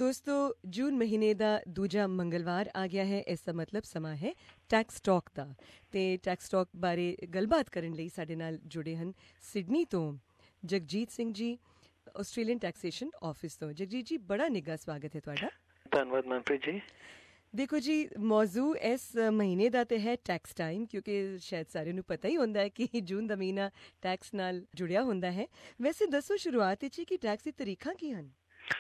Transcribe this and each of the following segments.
ਦੋਸਤੋ ਜੂਨ ਮਹੀਨੇ ਦਾ ਦੂਜਾ ਮੰਗਲਵਾਰ ਆ ਗਿਆ ਹੈ। ਇਸ ਦਾ ਮਤਲਬ ਸਮਾਂ ਹੈ ਟੈਕਸ ਟਾਕ ਦਾ। ਤੇ ਟੈਕਸ ਟਾਕ ਬਾਰੇ ਗੱਲਬਾਤ ਕਰਨ ਲਈ ਸਾਡੇ ਨਾਲ ਜੁੜੇ ਹਨ ਸਿਡਨੀ ਤੋਂ Jagjit Singh ji, Australian taxation office ਤੋਂ। ਜਗਜੀਤ ਜੀ, ਬੜਾ ਨਿੱਘਾ ਸਵਾਗਤ ਹੈ ਤੁਹਾਡਾ। ਧੰਨਵਾਦ ਮਨਪ੍ਰੀਤ ਜੀ। ਦੇਖੋ ਜੀ, ਮੌਜੂ ਇਸ ਮਹੀਨੇ ਦਾ ਤੇ ਹੈ ਟੈਕਸ ਟਾਈਮ, ਕਿਉਂਕਿ ਸ਼ਾਇਦ ਸਾਰਿਆਂ ਨੂੰ ਪਤਾ ਹੀ ਹੁੰਦਾ ਹੈ ਕਿ ਜੂਨ ਦਾ ਮਹੀਨਾ ਟੈਕਸ ਨਾਲ ਜੁੜਿਆ ਹੁੰਦਾ ਹੈ। ਵੈਸੇ ਦੱਸੋ ਸ਼ੁਰੂਆਤ ਵਿੱਚ ਕਿ ਟੈਕਸ ਦੀ ਤਰੀਕਾਂ ਕੀ ਹਨ?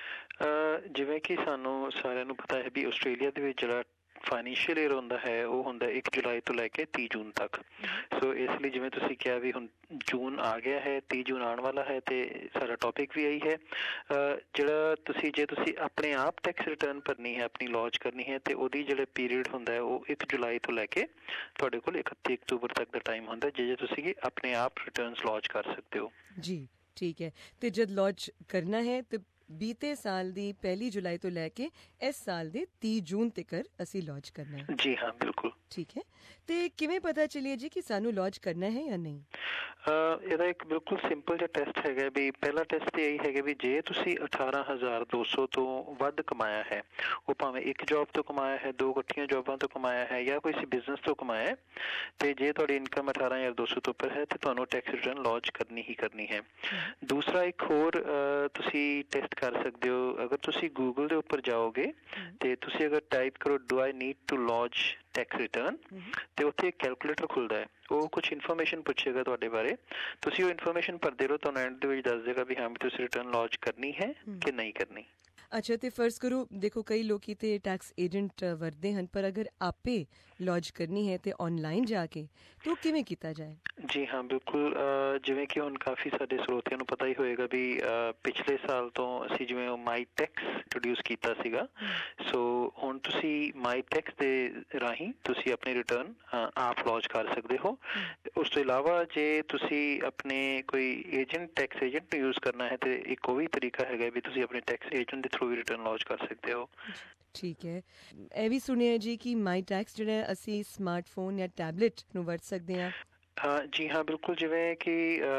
ਜਿਵੇਂ ਕਿ ਸਾਨੂੰ ਸਾਰਿਆਂ ਨੂੰ ਪਤਾ ਹੈ ਵੀ ਆਸਟ੍ਰੇਲੀਆ ਦੇ ਵਿੱਚ ਜਿਹੜਾ ਫਾਈਨੈਂਸ਼ੀਅਲ ਈਅਰ ਹੁੰਦਾ ਹੈ ਉਹ ਹੁੰਦਾ 1 ਜੁਲਾਈ ਤੋਂ ਲੈ ਕੇ 30 ਜੂਨ ਤੱਕ। ਸੋ ਇਸ ਲਈ ਜਿਵੇਂ ਤੁਸੀਂ ਕਿਹਾ ਵੀ ਹੁਣ ਜੂਨ ਆ ਗਿਆ ਹੈ, 30 ਜੂਨ ਆਉਣ ਵਾਲਾ ਹੈ ਤੇ ਸਾਡਾ ਟੌਪਿਕ ਵੀ ਇਹੀ ਹੈ। ਜਿਹੜਾ ਜੇ ਤੁਸੀਂ ਆਪਣੇ ਆਪ ਟੈਕਸ ਰਿਟਰਨ ਭਰਨੀ ਹੈ, ਆਪਣੀ ਲੌਂਚ ਕਰਨੀ ਹੈ, ਤੇ ਉਹਦੀ ਜਿਹੜਾ ਪੀਰੀਅਡ ਹੁੰਦਾ ਹੈ ਉਹ 1 ਜੁਲਾਈ ਤੋਂ ਲੈ ਕੇ ਤੁਹਾਡੇ ਕੋਲ 31 ਅਕਤੂਬਰ ਤੱਕ ਦਾ ਟਾਈਮ ਹੁੰਦਾ, ਜੇ ਤੁਸੀਂ ਆਪਣੇ ਆਪ ਰਿਟਰਨਸ ਲੌਂਚ ਕਰ ਸਕਦੇ ਹੋ। ਜੀ ਠੀਕ ਹੈ। ਤੇ ਜਦ ਲੌਂਚ ਕਰਨਾ ਹੈ ਤੇ ਬੀਤੇ ਸਾਲ ਦੀ 1 ਜੁਲਾਈ ਤੋਂ ਲੈ ਕੇ ਇਸ ਸਾਲ ਦੇ 30 ਜੂਨ ਤੱਕ ਅਸੀਂ ਲੌਂਚ ਕਰਨਾ ਹੈ। ਜੀ ਹਾਂ, ਬਿਲਕੁਲ ਠੀਕ ਹੈ। ਤੇ ਕਿਵੇਂ ਪਤਾ ਚੱਲਿਏ ਜੀ ਕਿ ਸਾਨੂੰ ਲੌਂਚ ਕਰਨਾ ਹੈ ਜਾਂ ਨਹੀਂ? ਇਹਦਾ ਇੱਕ ਬਿਲਕੁਲ ਸਿੰਪਲ ਜਿਹਾ ਟੈਸਟ ਹੈਗਾ ਵੀ ਪਹਿਲਾ ਟੈਸਟ ਤੇ ਇਹੀ ਹੈਗਾ ਵੀ ਜੇ ਤੁਸੀਂ 18,200 ਤੋਂ ਵੱਧ ਕਮਾਇਆ ਹੈ, ਉਹ ਭਾਵੇਂ ਇੱਕ ਜੌਬ ਤੋਂ ਕਮਾਇਆ ਹੈ, 2 ਇਕੱਠੀਆਂ ਜੌਬਾਂ ਤੋਂ ਕਮਾਇਆ ਹੈ ਜਾਂ ਕਿਸੇ ਬਿਜ਼ਨਸ ਤੋਂ ਕਮਾਇਆ ਹੈ, ਤੇ ਜੇ ਤੁਹਾਡੀ ਇਨਕਮ 18,200 ਤੋਂ ਉੱਪਰ ਹੈ ਤੇ ਤੁਹਾਨੂੰ ਟੈਕਸ ਰਿਟਰਨ ਲੌਂਚ ਕਰਨੀ ਹੀ ਕਰਨੀ ਹੈ। ਦੂਸਰਾ ਇੱਕ ਹੋਰ ਤੁਸੀਂ ਟੈਸਟ ਕਰ ਸਕਦੇ ਹੋ। ਅਗਰ ਤੁਸੀਂ ਗੂਗਲ ਦੇ ਉੱਪਰ ਜਾਓਗੇ ਤੇ ਤੁਸੀਂ ਅਗਰ ਟਾਈਪ ਕਰੋ do I need to lodge tax return, ਤੇ ਉੱਥੇ ਇੱਕ ਕੈਲਕੂਲੇਟਰ ਖੁੱਲਦਾ ਹੈ। ਉਹ ਕੁਛ ਇਨਫੋਰਮੇਸ਼ਨ ਪੁੱਛੇਗਾ ਤੁਹਾਡੇ ਬਾਰੇ, ਤੁਸੀਂ ਉਹ ਇਨਫੋਰਮੇਸ਼ਨ ਭਰਦੇ ਰਹੋ, ਤੁਹਾਨੂੰ ਐਂਡ ਦੇ ਵਿੱਚ ਦੱਸ ਦੇਗਾ ਵੀ ਹਾਂ ਵੀ ਤੁਸੀਂ ਰਿਟਰਨ ਲੌਂਚ ਕਰਨੀ ਹੈ ਕਿ ਨਹੀਂ ਕਰਨੀ। ਅੱਛਾ, ਤੇ ਫਰਜ਼ ਕਰੋ ਦੇਖੋ ਕਈ ਲੋਕੀ ਤੇ ਟੈਕਸ ਏਜੰਟ ਵਰਤਦੇ ਹਨ, ਪਰ ਅਗਰ ਆਪੇ ਲੌਂਚ ਕਰਨੀ ਹੈ ਤੇ ਆਨਲਾਈਨ ਜਾ ਕੇ ਤਾਂ ਕਿਵੇਂ ਕੀਤਾ ਜਾਏ? ਜੀ ਹਾਂ, ਬਿਲਕੁਲ। ਜਿਵੇਂ ਕਿ ਹੁਣ ਕਾਫੀ ਸਾਡੇ ਸਰੋਤਿਆਂ ਨੂੰ ਪਤਾ ਹੀ ਹੋਏਗਾ ਵੀ ਪਿਛਲੇ ਸਾਲ ਤੋਂ ਅਸੀਂ ਜਿਵੇਂ ਉਹ ਮਾਈ ਟੈਕਸ ਇੰਟਰੋਡਿਊਸ ਕੀਤਾ ਸੀਗਾ। ਸੋ ਹੁਣ ਤੁਸੀਂ ਮਾਈ ਟੈਕਸ ਦੇ ਰਾਹੀਂ ਤੁਸੀਂ ਆਪਣੀ ਰਿਟਰਨ ਆਪ ਲੌਂਚ ਕਰ ਸਕਦੇ ਹੋ। ਉਸ ਤੋਂ ਇਲਾਵਾ ਜੇ ਤੁਸੀਂ ਆਪਣੇ ਕੋਈ ਟੈਕਸ ਏਜੰਟ ਨੂੰ ਯੂਜ਼ ਕਰਨਾ ਹੈ ਤੇ ਇੱਕ ਉਹ ਵੀ ਤਰੀਕਾ ਹੈਗਾ ਵੀ ਤੁਸੀਂ ਆਪਣੇ ਟੈਕਸ ਏਜੰਟ ਦੇ ਥਰੂ ਵੀ ਰਿਟਰਨ ਲੌਂਚ ਕਰ ਸਕਦੇ ਹੋ। ਠੀਕ ਹੈ। ਇਹ ਵੀ ਸੁਣਿਆ ਜੀ ਕਿ ਮਾਈ ਟੈਕਸ ਜਿਹੜਾ ਅਸੀਂ ਸਮਾਰਟਫੋਨ ਜਾਂ ਟੈਬਲੇਟ ਨੂੰ ਵਰਤ ਸਕਦੇ ਹਾਂ। ਜੀ ਹਾਂ, ਬਿਲਕੁਲ। ਜਿਵੇਂ ਕਿ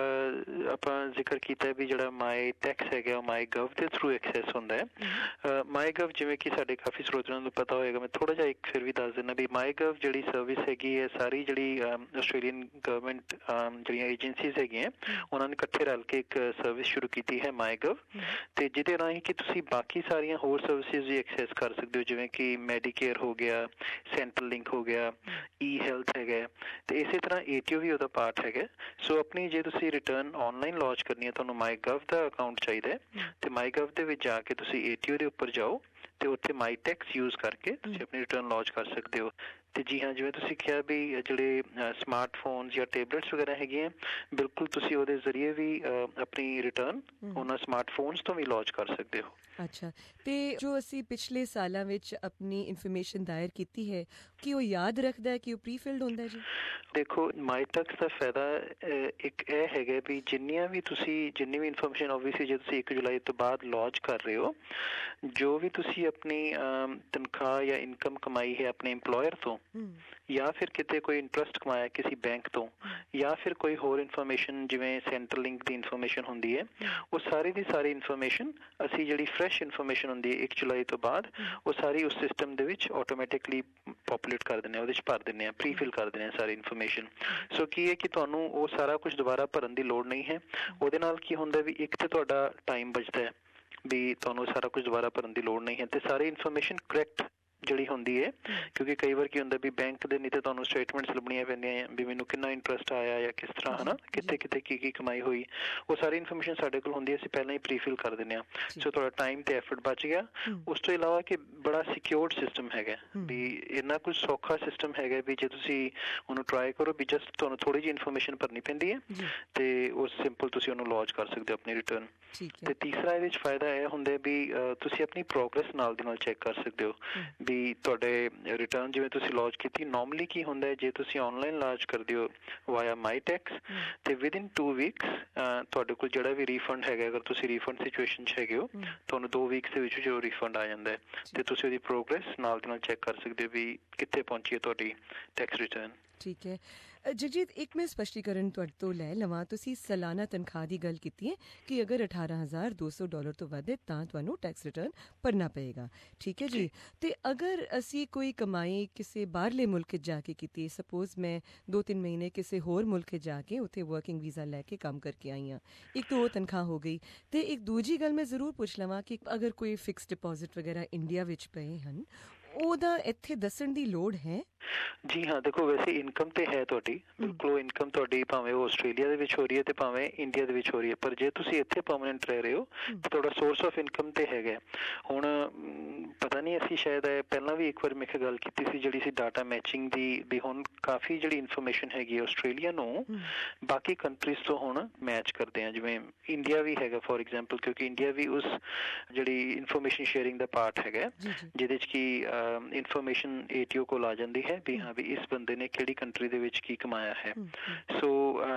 ਆਪਾਂ ਜ਼ਿਕਰ ਕੀਤਾ ਵੀ ਜਿਹੜਾ ਮਾਈ ਟੈਕਸ ਹੈਗਾ ਉਹ ਮਾਈ ਗਵ ਦੇ ਥਰੂ ਐਕਸੈਸ ਹੁੰਦਾ ਹੈ। ਮਾਈ ਗਵ ਜਿਵੇਂ ਕਿ ਸਾਡੇ ਕਾਫੀ ਸਰੋਤਿਆਂ ਨੂੰ ਪਤਾ ਹੋਏਗਾ, ਮੈਂ ਥੋੜ੍ਹਾ ਜਿਹਾ ਇੱਕ ਫਿਰ ਵੀ ਦੱਸ ਦਿੰਦਾ ਵੀ ਮਾਈ ਗਵ ਜਿਹੜੀ ਸਰਵਿਸ ਹੈਗੀ ਹੈ, ਸਾਰੀ ਜਿਹੜੀ ਆਸਟ੍ਰੇਲੀਅਨ ਗਵਰਨਮੈਂਟ ਜਿਹੜੀਆਂ ਏਜੰਸੀਜ਼ ਹੈਗੀਆਂ ਉਹਨਾਂ ਨੇ ਇਕੱਠੇ ਰਲ ਕੇ ਇੱਕ ਸਰਵਿਸ ਸ਼ੁਰੂ ਕੀਤੀ ਹੈ ਮਾਈ ਗਵ, ਤੇ ਜਿਹਦੇ ਰਾਹੀਂ ਕਿ ਤੁਸੀਂ ਬਾਕੀ ਸਾਰੀਆਂ ਹੋਰ ਸਰਵਿਸਿਜ਼ ਵੀ ਐਕਸੈਸ ਕਰ ਸਕਦੇ ਹੋ, ਜਿਵੇਂ ਕਿ ਮੈਡੀਕੇਅਰ ਹੋ ਗਿਆ, ਸੈਂਟਰਲ ਲਿੰਕ ਹੋ ਗਿਆ, ਈ ਹੈਲਥ ਹੈਗਾ, ਤੇ ਇਸੇ ਤਰ੍ਹਾਂ ATO ਵੀ ਉਹਦਾ ਪਾਰਟ ਹੈਗਾ। ਸੋ ਆਪਣੀ ਜੇ ਤੁਸੀਂ ਰਿਟਰਨ ਆਨਲਾਈਨ ਲੌਂਚ ਕਰਨੀ ਹੈ, ਤੁਹਾਨੂੰ ਮਾਈ ਗਵ ਦਾ ਅਕਾਊਂਟ ਚਾਹੀਦਾ ਹੈ, ਤੇ ਮਾਈ ਗਵ ਦੇ ਵਿੱਚ ਜਾ ਕੇ ਤੁਸੀਂ ATO ਦੇ ਉੱਪਰ ਜਾਓ ਤੇ ਉੱਥੇ ਮਾਈ ਟੈਕਸ ਯੂਜ਼ ਕਰਕੇ ਤੁਸੀਂ ਆਪਣੀ ਰਿਟਰਨ ਲੌਂਚ ਕਰ ਸਕਦੇ ਹੋ। ਤੇ ਜੀ ਹਾਂ, ਜਿਵੇਂ ਤੁਸੀਂ ਕਿਹਾ ਵੀ ਜਿਹੜੇ ਸਮਾਰਟਫੋਨ ਜਾਂ ਟੇਬਲੇਟਸ ਵਗੈਰਾ ਹੈਗੀਆਂ, ਬਿਲਕੁਲ ਤੁਸੀਂ ਉਹਦੇ ਜ਼ਰੀਏ ਵੀ ਆਪਣੀ ਰਿਟਰਨ ਉਹਨਾਂ ਸਮਾਰਟਫੋਨਸ ਤੋਂ ਵੀ ਲੌਂਚ ਕਰ ਸਕਦੇ ਹੋ। ਅੱਛਾ, ਤੇ ਜੋ ਅਸੀਂ ਪਿਛਲੇ ਸਾਲਾਂ ਵਿੱਚ ਆਪਣੀ ਇਨਫੋਰਮੇਸ਼ਨ ਦਾਇਰ ਕੀਤੀ ਹੈ, ਕੀ ਉਹ ਯਾਦ ਰੱਖਦਾ ਹੈ ਕਿ ਉਹ ਪ੍ਰੀ-ਫਿਲਡ ਹੁੰਦਾ ਜੀ? ਦੇਖੋ, ਮਾਈ ਟੈਕਸ ਦਾ ਫਾਇਦਾ ਇੱਕ ਇਹ ਹੈਗਾ ਵੀ ਜਿੰਨੀ ਵੀ ਇਨਫੋਰਮੇਸ਼ਨ ਓਬਵੀਅਸਲੀ ਜੇ ਤੁਸੀਂ 1 ਜੁਲਾਈ ਤੋਂ ਬਾਅਦ ਲੌਂਚ ਕਰ ਰਹੇ ਹੋ, ਜੋ ਵੀ ਤੁਸੀਂ ਆਪਣੀ ਤਨਖਾਹ ਜਾਂ ਇਨਕਮ ਕਮਾਈ ਹੈ ਆਪਣੇ ਇੰਪਲੋਇਰ ਤੋਂ ਜਾਂ ਫਿਰ ਕਿਤੇ ਕੋਈ ਇੰਟਰਸਟ ਕਮਾਇਆ ਕਿਸੇ ਬੈਂਕ ਤੋਂ ਜਾਂ ਫਿਰ ਕੋਈ ਹੋਰ ਇਨਫੋਰਮੇਸ਼ਨ ਜਿਵੇਂ ਸੈਂਟਰਲ ਲਿੰਕ ਦੀ ਇਨਫੋਰਮੇਸ਼ਨ ਹੁੰਦੀ ਹੈ, ਉਹ ਸਾਰੀ ਦੀ ਸਾਰੀ ਇਨਫੋਰਮੇਸ਼ਨ ਅਸੀਂ ਜਿਹੜੀ ਫਰੈਸ਼ ਇਨਫੋਰਮੇਸ਼ਨ ਹੁੰਦੀ ਹੈ 1 ਜੁਲਾਈ ਤੋਂ ਬਾਅਦ, ਉਹ ਸਾਰੀ ਉਸ ਸਿਸਟਮ ਦੇ ਵਿੱਚ ਆਟੋਮੈਟਿਕਲੀ ਪੋਪੂਲੇਟ ਕਰ ਦਿੰਦੇ ਹਾਂ, ਉਹਦੇ 'ਚ ਭਰ ਦਿੰਦੇ ਹਾਂ, ਪ੍ਰੀ-ਫਿਲ ਕਰ ਦਿੰਦੇ ਹਾਂ ਸਾਰੀ ਇਨਫੋਰਮੇਸ਼ਨ। ਸੋ ਕੀ ਹੈ ਕਿ ਤੁਹਾਨੂੰ ਉਹ ਸਾਰਾ ਕੁਝ ਦੁਬਾਰਾ ਭਰਨ ਦੀ ਲੋੜ ਨਹੀਂ ਹੈ। ਉਹਦੇ ਨਾਲ ਕੀ ਹੁੰਦਾ ਵੀ ਇੱਕ ਤਾਂ ਤੁਹਾਡਾ ਟਾਈਮ ਬਚਦਾ ਹੈ ਵੀ ਤੁਹਾਨੂੰ ਸਾਰਾ ਕੁਝ ਦੁਬਾਰਾ ਭਰਨ ਦੀ ਲੋੜ ਨਹੀਂ ਹੈ, ਤੇ ਸਾਰੀ ਇਨਫੋਰਮੇਸ਼ਨ ਕਰੈਕਟ ਜਿਹੜੀ ਹੁੰਦੀ ਹੈ, ਕਿਉਂਕਿ ਕਈ ਵਾਰ ਕੀ ਹੁੰਦਾ ਵੀ ਬੈਂਕ ਦੇ ਨਹੀਂ ਤਾਂ ਤੁਹਾਨੂੰ ਸਟੇਟਮੈਂਟਸ ਲੱਭਣੀਆਂ ਪੈਂਦੀਆਂ ਵੀ ਮੈਨੂੰ ਕਿੰਨਾ ਇੰਟਰਸਟ ਆਇਆ ਜਾਂ ਕਿਸ ਤਰ੍ਹਾਂ, ਹੈ ਨਾ, ਕਿੱਥੇ ਕੀ ਕਮਾਈ ਹੋਈ, ਉਹ ਸਾਰੀ ਇਨਫੋਰਮੇਸ਼ਨ ਸਾਡੇ ਕੋਲ ਹੁੰਦੀ ਹੈ, ਅਸੀਂ ਪਹਿਲਾਂ ਹੀ ਪ੍ਰੀ-ਫਿਲ ਕਰ ਦਿੰਦੇ ਹਾਂ। ਸੋ ਤੁਹਾਡਾ ਟਾਈਮ ਤੇ ਐਫਰਟ ਬਚ ਗਿਆ। ਉਸ ਤੋਂ ਇਲਾਵਾ ਕਿ ਬੜਾ ਸਿਕਿਉਰਡ ਸਿਸਟਮ ਹੈਗਾ ਵੀ ਇੰਨਾ ਕੁਝ ਸੌਖਾ ਸਿਸਟਮ ਹੈਗਾ ਵੀ ਜੇ ਤੁਸੀਂ ਉਹਨੂੰ ਟਰਾਈ ਕਰੋ ਵੀ ਜਸਟ ਤੁਹਾਨੂੰ ਥੋੜ੍ਹੀ ਜਿਹੀ ਇਨਫੋਰਮੇਸ਼ਨ ਭਰਨੀ ਪੈਂਦੀ ਹੈ ਤੇ ਉਹ ਸਿੰਪਲ ਤੁਸੀਂ ਉਹਨੂੰ ਲੌਂਚ ਕਰ ਸਕਦੇ ਹੋ ਆਪਣੀ ਰਿਟਰਨ। ਤੇ ਤੀਸਰਾ ਇਹਦੇ 'ਚ ਫਾਇਦਾ ਇਹ ਹੁੰਦਾ ਵੀ ਤੁਸੀਂ ਆਪਣੀ ਪ੍ਰੋਗਰੈਸ ਨਾਲ ਦੀ ਨਾਲ ਚੈੱਕ ਕਰ ਸਕਦੇ ਹੋ ਵੀ ਤੁਹਾਡੇ ਰਿਟਰਨ ਜਿਵੇਂ ਤੁਸੀਂ ਲੌਂਚ ਕੀਤੀ। ਨੋਰਮਲੀ ਕੀ ਹੁੰਦਾ ਜੇ ਤੁਸੀਂ ਆਨਲਾਈਨ ਲੌਂਚ ਕਰਦੇ ਹੋ ਵਾਇਆ ਮਾਈ ਟੈਕਸ, ਤੇ ਵਿਦਇਨ 2 ਵੀਕਸ ਤੁਹਾਡੇ ਕੋਲ ਜਿਹੜਾ ਵੀ ਰੀਫੰਡ ਹੈਗਾ, ਅਗਰ ਤੁਸੀਂ ਰੀਫੰਡ ਸਿਚੁਏਸ਼ਨ 'ਚ ਹੈਗੇ ਹੋ, ਤੁਹਾਨੂੰ 2 ਵੀਕਸ ਦੇ ਵਿੱਚ ਜੋ ਰੀਫੰਡ ਆ ਜਾਂਦਾ ਹੈ ਤੇ ਤੁਸੀਂ ਉਹਦੀ ਪ੍ਰੋਗਰੈਸ ਨਾਲ ਦੀ ਨਾਲ ਚੈੱਕ ਕਰ ਸਕਦੇ ਹੋ ਵੀ ਕਿੱਥੇ ਪਹੁੰਚੀ ਹੈ ਤੁਹਾਡੀ ਟੈਕਸ ਰਿਟਰਨ। ਠੀਕ ਹੈ। ਜਗਜੀਤ, ਇੱਕ ਮੈਂ ਸਪਸ਼ਟੀਕਰਨ ਤੁਹਾਡੇ ਤੋਂ ਲੈ ਲਵਾਂ। ਤੁਸੀਂ ਸਾਲਾਨਾ ਤਨਖਾਹ ਦੀ ਗੱਲ ਕੀਤੀ ਹੈ ਕਿ ਅਗਰ $18,200 ਤੋਂ ਵੱਧ ਹੈ ਤਾਂ ਤੁਹਾਨੂੰ ਟੈਕਸ ਰਿਟਰਨ ਭਰਨਾ ਪਏਗਾ, ਠੀਕ ਹੈ ਜੀ। ਤੇ ਅਗਰ ਅਸੀਂ ਕੋਈ ਕਮਾਈ ਕਿਸੇ ਬਾਹਰਲੇ ਮੁਲਕ ਜਾ ਕੇ ਕੀਤੀ, ਸਪੋਜ਼ ਮੈਂ 2-3 ਮਹੀਨੇ ਕਿਸੇ ਹੋਰ ਮੁਲਕ ਜਾ ਕੇ ਉੱਥੇ ਵਰਕਿੰਗ ਵੀਜ਼ਾ ਲੈ ਕੇ ਕੰਮ ਕਰਕੇ ਆਈ ਹਾਂ, ਇੱਕ ਤਾਂ ਉਹ ਤਨਖਾਹ ਹੋ ਗਈ। ਤੇ ਇੱਕ ਦੂਜੀ ਗੱਲ ਮੈਂ ਜ਼ਰੂਰ ਪੁੱਛ ਲਵਾਂ ਕਿ ਅਗਰ ਕੋਈ ਫਿਕਸ ਡਿਪੋਜ਼ਿਟ ਵਗੈਰਾ ਇੰਡੀਆ ਵਿੱਚ ਪਏ ਹਨ, ਉਹਦਾ ਇੱਥੇ ਦੱਸਣ ਦੀ ਲੋੜ ਹੈ? ਜੀ ਹਾਂ, ਦੇਖੋ ਵੈਸੇ ਇਨਕਮ ਤੇ ਹੈ ਤੁਹਾਡੀ, ਬਿਲਕੁਲ ਇਨਕਮ ਤੁਹਾਡੀ ਭਾਵੇਂ ਉਹ ਆਸਟ੍ਰੇਲੀਆ ਦੇ ਵਿੱਚ ਹੋ ਰਹੀ ਹੈ ਤੇ ਭਾਵੇਂ ਇੰਡੀਆ ਦੇ ਵਿੱਚ ਹੋ ਰਹੀ ਹੈ, ਪਰ ਜੇ ਤੁਸੀਂ ਇੱਥੇ ਪਰਮਾਨੈਂਟ ਰਹਿ ਰਹੇ ਹੋ ਤਾਂ ਤੁਹਾਡਾ ਸੋਰਸ ਆਫ ਇਨਕਮ ਤੇ ਹੈਗਾ। ਹੁਣ ਪਤਾ ਨਹੀਂ, ਅਸੀਂ ਸ਼ਾਇਦ ਪਹਿਲਾਂ ਵੀ ਇੱਕ ਵਾਰ ਮੈਂ ਗੱਲ ਕੀਤੀ ਸੀ ਜਿਹੜੀ ਸੀ ਡਾਟਾ ਮੈਚਿੰਗ ਦੀ, ਵੀ ਹੁਣ ਕਾਫੀ ਜਿਹੜੀ ਇਨਫੋਰਮੇਸ਼ਨ ਹੈਗੀ ਹੈ ਆਸਟ੍ਰੇਲੀਆ ਨੂੰ ਬਾਕੀ ਕੰਟਰੀਜ਼ ਤੋਂ ਹੁਣ ਮੈਚ ਕਰਦੇ ਆ। ਜਿਵੇਂ ਇੰਡੀਆ ਵੀ ਹੈਗਾ ਫੋਰ ਐਗਜ਼ਾਮਪਲ, ਕਿਉਂਕਿ ਇੰਡੀਆ ਵੀ ਉਸ ਜਿਹੜੀ ਇਨਫੋਰਮੇਸ਼ਨ ਸ਼ੇਅਰਿੰਗ ਦਾ ਪਾਰਟ ਹੈਗਾ, ਜਿਹਦੇ 'ਚ ਕਿ ਇਨਫੋਰਮੇਸ਼ਨ ATO ਕੋਲ ਆ ਜਾਂਦੀ ਹੈ ਵੀ ਹਾਂ ਵੀ ਇਸ ਬੰਦੇ ਨੇ ਕਿਹੜੀ ਕੰਟਰੀ ਦੇ ਵਿੱਚ ਕੀ ਕਮਾਇਆ ਹੈ। ਸੋ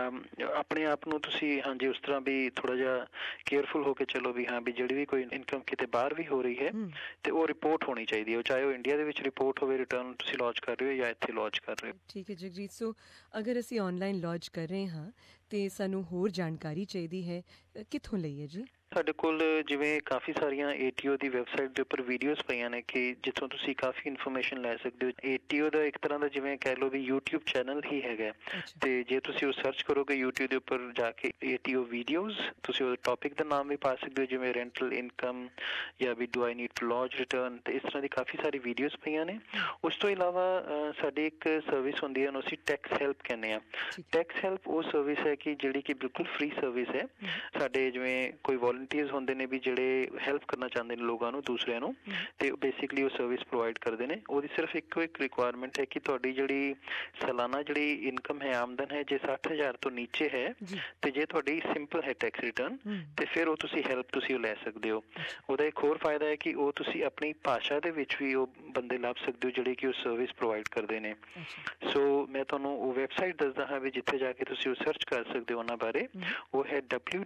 ਆਪਣੇ ਆਪ ਨੂੰ ਤੁਸੀਂ ਹਾਂਜੀ ਉਸ ਤਰ੍ਹਾਂ ਵੀ ਥੋੜ੍ਹਾ ਜਿਹਾ ਕੇਅਰਫੁਲ ਹੋ ਕੇ ਚਲੋ ਵੀ ਹਾਂ ਵੀ ਜਿਹੜੀ ਵੀ ਕੋਈ ਇਨਕਮ ਕਿਤੇ ਬਾਹਰ ਵੀ ਹੋ ਰਹੀ ਹੈ ਤੇ ਉਹ ਰਿਪੋਰਟ ਹੋਣੀ ਚਾਹੀਦੀ ਹੈ, ਚਾਹੇ ਉਹ ਇੰਡੀਆ ਦੇ ਵਿੱਚ ਰਿਪੋਰਟ ਹੋਵੇ, ਰਿਟਰਨ ਤੁਸੀਂ ਲੌਂਚ ਕਰ ਰਹੇ ਹੋ ਜਾਂ ਇੱਥੇ ਲੌਂਚ ਕਰ ਰਹੇ ਹੋ। ਠੀਕ ਹੈ ਜਗਜੀਤ। ਸੋ ਅਗਰ ਅਸੀਂ ਆਨਲਾਈਨ ਲੌਂਚ ਕਰ ਰਹੇ ਹਾਂ ਤੇ ਸਾਨੂੰ ਹੋਰ ਜਾਣਕਾਰੀ ਚਾਹੀਦੀ ਹੈ, ਕਿੱਥੋਂ ਲਈਏ ਜੀ? ਸਾਡੇ ਕੋਲ ਜਿਵੇਂ ਕਾਫੀ ਸਾਰੀਆਂ ATO ਦੀ ਵੈਬਸਾਈਟ ਦੇ ਉੱਪਰ ਵੀਡੀਓਜ਼ ਪਈਆਂ ਨੇ ਕਿ ਜਿੱਥੋਂ ਤੁਸੀਂ ਕਾਫੀ ਇਨਫੋਰਮੇਸ਼ਨ ਲੈ ਸਕਦੇ ਹੋ। ATO ਦਾ ਇੱਕ ਤਰ੍ਹਾਂ ਦਾ ਜਿਵੇਂ ਕਹਿ ਲਓ ਵੀ YouTube ਚੈਨਲ ਹੀ ਹੈਗਾ, ਤੇ ਜੇ ਤੁਸੀਂ ਉਹ ਸਰਚ ਕਰੋਗੇ YouTube ਦੇ ਉੱਪਰ ਜਾ ਕੇ ATO ਵੀਡੀਓਜ਼, ਤੁਸੀਂ ਉਹ ਟੌਪਿਕ ਦਾ ਨਾਮ ਵੀ ਪਾ ਸਕਦੇ ਹੋ, ਜਿਵੇਂ ਰੈਂਟਲ ਇਨਕਮ ਜਾਂ ਵੀ do I need to lodge return, ਤੇ ਇਸ ਤਰ੍ਹਾਂ ਦੀ ਕਾਫੀ ਸਾਰੀ ਵੀਡੀਓਜ਼ ਪਈਆਂ ਨੇ। ਉਸ ਤੋਂ ਇਲਾਵਾ ਸਾਡੀ ਇੱਕ ਸਰਵਿਸ ਹੁੰਦੀ ਹੈ, ਉਹਨੂੰ ਅਸੀਂ ਟੈਕਸ ਹੈਲਪ ਕਹਿੰਦੇ ਹਾਂ। ਟੈਕਸ ਹੈਲਪ ਉਹ ਸਰਵਿਸ ਹੈ ਕਿ ਜਿਹੜੀ ਕਿ ਬਿਲਕੁਲ ਫ੍ਰੀ ਸਰਵਿਸ ਹੈ। ਸਾਡੇ ਜਿਵੇਂ ਕੋਈ ਵੋਲੰਟੀਅਰਸ ਹੁੰਦੇ ਨੇ ਵੀ ਜਿਹੜੇ ਹੈਲਪ ਕਰਨਾ ਚਾਹੁੰਦੇ ਨੇ ਲੋਕਾਂ ਨੂੰ, ਦੂਸਰਿਆਂ ਨੂੰ, ਤੇ ਬੇਸਿਕਲੀ ਉਹ ਸਰਵਿਸ ਪ੍ਰੋਵਾਈਡ ਕਰਦੇ ਨੇ। ਉਹਦੀ ਸਿਰਫ ਇੱਕੋ ਇੱਕ ਰਿਕੁਆਇਰਮੈਂਟ ਹੈ ਕਿ ਤੁਹਾਡੀ ਜਿਹੜੀ ਸਾਲਾਨਾ ਜਿਹੜੀ ਇਨਕਮ ਹੈ, ਆਮਦਨ ਹੈ, ਜੇ 60,000 ਤੋਂ ਨੀਚੇ ਹੈ ਤੇ ਜੇ ਤੁਹਾਡੀ ਸਿੰਪਲ ਹੈ ਟੈਕਸ ਰਿਟਰਨ, ਤੇ ਫਿਰ ਉਹ ਤੁਸੀਂ ਹੈਲਪ ਤੁਸੀਂ ਉਹ ਲੈ ਸਕਦੇ ਹੋ। ਉਹਦਾ ਇੱਕ ਹੋਰ ਫਾਇਦਾ ਹੈ ਕਿ ਉਹ ਤੁਸੀਂ ਆਪਣੀ ਭਾਸ਼ਾ ਦੇ ਵਿੱਚ ਵੀ ਉਹ ਬੰਦੇ ਲੱਭ ਸਕਦੇ ਹੋ ਜਿਹੜੇ ਕਿ ਉਹ ਸਰਵਿਸ ਪ੍ਰੋਵਾਈਡ ਕਰਦੇ ਨੇ। ਸੋ ਮੈਂ ਤੁਹਾਨੂੰ ਉਹ ਵੈਬਸਾਈਟ ਦੱਸਦਾ ਹਾਂ ਵੀ ਜਿੱਥੇ ਜਾ ਕੇ ਤੁਸੀਂ ਉਹ ਸਰਚ ਕਰ ਸਕਦੇ ਹੋ ਉਹਨਾਂ ਬਾਰੇ। ਉਹ ਹੈ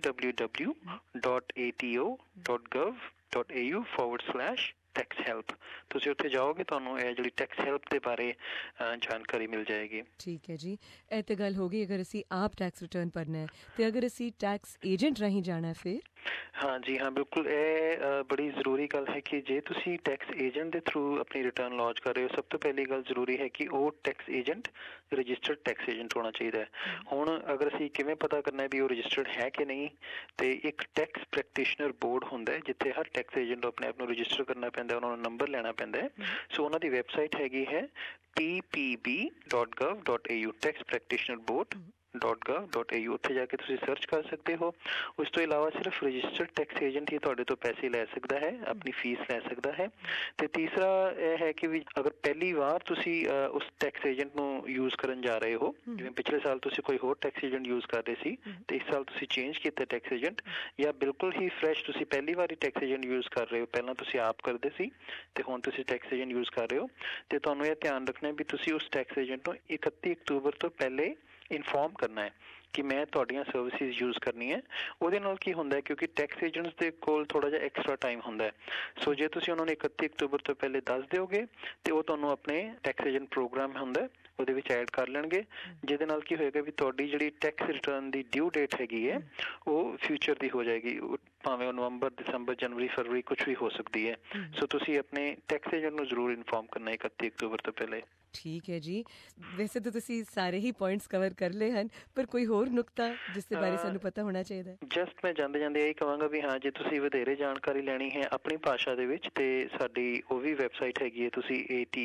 www.ato.gov.au/tax help। ਤੁਸੀਂ ਉੱਥੇ ਜਾਓਗੇ, ਤੁਹਾਨੂੰ ਇਹ ਜਿਹੜੀ ਟੈਕਸ ਹੈਲਪ ਦੇ ਬਾਰੇ ਜਾਣਕਾਰੀ ਮਿਲ ਜਾਏਗੀ। ਠੀਕ ਹੈ ਜੀ। ਇਹ ਤਾਂ ਗੱਲ ਹੋ ਗਈ ਅਗਰ ਅਸੀਂ ਆਪ ਟੈਕਸ ਰਿਟਰਨ ਭਰਨਾ ਹੈ, ਤੇ ਅਗਰ ਅਸੀਂ ਟੈਕਸ ਏਜੰਟ ਰਾਹੀਂ ਜਾਣਾ ਫਿਰ? ਹਾਂਜੀ ਹਾਂ, ਬਿਲਕੁਲ ਇਹ ਬੜੀ ਜ਼ਰੂਰੀ ਗੱਲ ਹੈ ਕਿ ਜੇ ਤੁਸੀਂ ਟੈਕਸ ਏਜੰਟ ਦੇ ਥਰੂ ਆਪਣੀ ਰਿਟਰਨ ਲੌਂਚ ਕਰ ਰਹੇ ਹੋ, ਸਭ ਤੋਂ ਪਹਿਲੀ ਗੱਲ ਜ਼ਰੂਰੀ ਹੈ ਕਿ ਉਹ tax agent registered tax agent ਹੋਣਾ ਚਾਹੀਦਾ ਹੈ। ਹੁਣ ਅਗਰ ਅਸੀਂ ਕਿਵੇਂ ਪਤਾ ਕਰਨਾ ਹੈ ਵੀ ਉਹ ਰਜਿਸਟਰਡ ਹੈ ਕਿ ਨਹੀਂ, ਤੇ ਇੱਕ ਟੈਕਸ ਪ੍ਰੈਕਟੀਸ਼ਨਰ ਬੋਰਡ ਹੁੰਦਾ ਹੈ ਜਿੱਥੇ ਹਰ ਟੈਕਸ ਏਜੰਟ ਨੂੰ ਆਪਣੇ ਆਪ ਨੂੰ ਰਜਿਸਟਰ ਕਰਨਾ ਪੈਂਦਾ, ਉਹਨਾਂ ਨੂੰ ਨੰਬਰ ਲੈਣਾ ਪੈਂਦਾ ਹੈ। ਸੋ ਉਹਨਾਂ ਦੀ ਵੈਬਸਾਈਟ ਹੈਗੀ ਹੈ tpb.gov.au, tax practitioner board .gov.au। ਉੱਥੇ ਜਾ ਕੇ ਤੁਸੀਂ ਸਰਚ ਕਰ ਸਕਦੇ ਹੋ। ਉਸ ਤੋਂ ਇਲਾਵਾ ਸਿਰਫ ਰਜਿਸਟਰਡ ਟੈਕਸ ਏਜੰਟ ਹੀ ਤੁਹਾਡੇ ਤੋਂ ਪੈਸੇ ਲੈ ਸਕਦਾ ਹੈ, ਆਪਣੀ ਫੀਸ ਲੈ ਸਕਦਾ ਹੈ। ਤੇ ਤੀਸਰਾ ਇਹ ਹੈ ਕਿ ਵੀ ਅਗਰ ਪਹਿਲੀ ਵਾਰ ਤੁਸੀਂ ਉਸ ਟੈਕਸ ਏਜੰਟ ਨੂੰ ਯੂਜ਼ ਕਰਨ ਜਾ ਰਹੇ ਹੋ, ਜਿਵੇਂ ਪਿਛਲੇ ਸਾਲ ਤੁਸੀਂ ਕੋਈ ਹੋਰ ਟੈਕਸ ਏਜੰਟ ਯੂਜ਼ ਕਰ ਰਹੇ ਸੀ ਤੇ ਇਸ ਸਾਲ ਤੁਸੀਂ ਚੇਂਜ ਕੀਤਾ ਟੈਕਸ ਏਜੰਟ, ਜਾਂ ਬਿਲਕੁਲ ਹੀ ਫਰੈਸ਼ ਤੁਸੀਂ ਪਹਿਲੀ ਵਾਰੀ ਟੈਕਸ ਏਜੰਟ ਯੂਜ਼ ਕਰ ਰਹੇ ਹੋ, ਪਹਿਲਾਂ ਤੁਸੀਂ ਆਪ ਕਰਦੇ ਸੀ ਤੇ ਹੁਣ ਤੁਸੀਂ ਟੈਕਸ ਏਜੰਟ ਯੂਜ਼ ਕਰ ਰਹੇ ਹੋ, ਤੇ ਤੁਹਾਨੂੰ ਇਹ ਧਿਆਨ ਰੱਖਣਾ ਵੀ ਤੁਸੀਂ ਉਸ ਟੈਕਸ ਏਜੰਟ ਨੂੰ 31 ਅਕਤੂਬਰ ਤੋਂ ਪਹਿਲੇ ਇਨਫੋਰਮ ਕਰਨਾ ਹੈ ਕਿ ਮੈਂ ਤੁਹਾਡੀਆਂ ਸਰਵਿਸਿਜ਼ ਯੂਜ਼ ਕਰਨੀ ਹੈ। ਉਹਦੇ ਨਾਲ ਕੀ ਹੁੰਦਾ ਹੈ, ਕਿਉਂਕਿ ਟੈਕਸ ਏਜੰਟਸ ਦੇ ਕੋਲ ਥੋੜ੍ਹਾ ਜਿਹਾ ਐਕਸਟਰਾ ਟਾਈਮ ਹੁੰਦਾ ਹੈ। ਸੋ ਜੇ ਤੁਸੀਂ ਉਹਨਾਂ ਨੂੰ 31 ਅਕਤੂਬਰ ਤੋਂ ਪਹਿਲੇ ਦੱਸ ਦਿਓਗੇ ਤੇ ਉਹ ਤੁਹਾਨੂੰ ਆਪਣੇ ਟੈਕਸ ਏਜੰਟ ਪ੍ਰੋਗਰਾਮ ਹੁੰਦਾ ਉਹਦੇ ਵਿੱਚ ਐਡ ਕਰ ਲੈਣਗੇ, ਜਿਹਦੇ ਨਾਲ ਕੀ ਹੋਏਗਾ ਵੀ ਤੁਹਾਡੀ ਜਿਹੜੀ ਟੈਕਸ ਰਿਟਰਨ ਦੀ ਡਿਊ ਡੇਟ ਹੈਗੀ ਹੈ ਉਹ ਫਿਊਚਰ ਦੀ ਹੋ ਜਾਏਗੀ, ਭਾਵੇਂ ਉਹ ਨਵੰਬਰ, ਦਸੰਬਰ, ਜਨਵਰੀ, ਫਰਵਰੀ ਕੁਝ ਵੀ ਹੋ ਸਕਦੀ ਹੈ। ਸੋ ਤੁਸੀਂ ਆਪਣੇ ਟੈਕਸ ਏਜੰਟ ਨੂੰ ਜ਼ਰੂਰ ਇਨਫੋਰਮ ਕਰਨਾ 31 ਅਕਤੂਬਰ ਤੋਂ ਪਹਿਲੇ। ਠੀਕ ਹੈ ਜੀ। ਵੈਸੇ ਤਾਂ ਤੁਸੀਂ ਸਾਰੇ ਹੀ ਪੁਆਇੰਟਸ ਕਵਰ ਕਰ ਲਏ ਹਨ, ਪਰ ਕੋਈ ਹੋਰ ਨੁਕਤਾ ਜਿਸ ਦੇ ਬਾਰੇ ਸਾਨੂੰ ਪਤਾ ਹੋਣਾ ਚਾਹੀਦਾ? ਜਸਟ ਮੈਂ ਜਾਂਦੇ ਇਹ ਕਹਾਂਗਾ ਵੀ ਹਾਂ, ਜੇ ਤੁਸੀਂ ਵਧੇਰੇ ਜਾਣਕਾਰੀ ਲੈਣੀ ਹੈ ਆਪਣੀ ਭਾਸ਼ਾ ਦੇ ਵਿੱਚ ਤੇ ਸਾਡੀ ਉਹ ਵੀ ਵੈਬਸਾਈਟ ਹੈਗੀ ਹੈ, ਤੁਸੀਂ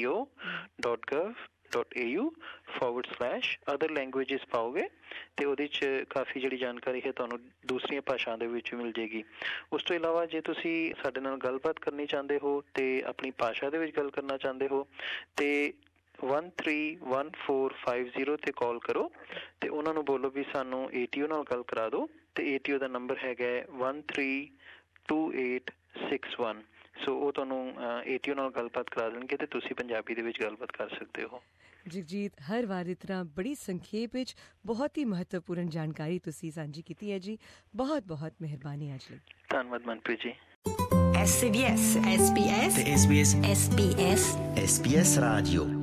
ato.gov.au/other languages ਪਾਓਗੇ ਤੇ ਉਹਦੇ 'ਚ ਕਾਫੀ ਜਿਹੜੀ ਜਾਣਕਾਰੀ ਹੈ ਤੁਹਾਨੂੰ ਦੂਸਰੀਆਂ ਭਾਸ਼ਾਵਾਂ ਦੇ ਵਿੱਚ ਮਿਲ ਜਾਏਗੀ। ਉਸ ਤੋਂ ਇਲਾਵਾ ਜੇ ਤੁਸੀਂ ਸਾਡੇ ਨਾਲ ਗੱਲਬਾਤ ਕਰਨੀ ਚਾਹੁੰਦੇ ਹੋ ਤੇ ਆਪਣੀ ਭਾਸ਼ਾ ਦੇ ਵਿੱਚ ਗੱਲ ਕਰਨਾ ਚਾਹੁੰਦੇ ਹੋ ਤੇ 131450 ਤੇ ਕਾਲ ਕਰੋ ਤੇ ਉਹਨਾਂ ਨੂੰ ਬੋਲੋ ਵੀ ਸਾਨੂੰ ATO ਨਾਲ ਗੱਲ ਕਰਾ ਦਿਓ, ਤੇ ATO ਦਾ ਨੰਬਰ ਹੈਗਾ 132861। ਸੋ ਉਹ ਤੁਹਾਨੂੰ ATO ਨਾਲ ਗੱਲਬਾਤ ਕਰਾ ਦੇਣਗੇ ਤੇ ਤੁਸੀਂ ਪੰਜਾਬੀ ਦੇ ਵਿੱਚ ਗੱਲਬਾਤ ਕਰ ਸਕਦੇ ਹੋ। ਜਗਜੀਤ, ਹਰ ਵਾਰ ਦੀ ਤਰ੍ਹਾਂ ਬੜੀ ਸੰਖੇਪ ਵਿੱਚ ਬਹੁਤ ਹੀ ਮਹੱਤਵਪੂਰਨ ਜਾਣਕਾਰੀ ਤੁਸੀਂ ਸਾਂਝੀ ਕੀਤੀ ਹੈ ਜੀ। ਬਹੁਤ ਬਹੁਤ ਮਿਹਰਬਾਨੀ ਅੱਜ ਲਈ। ਧੰਨਵਾਦ Manpreet ji. SBS SBS SBS SBS Radio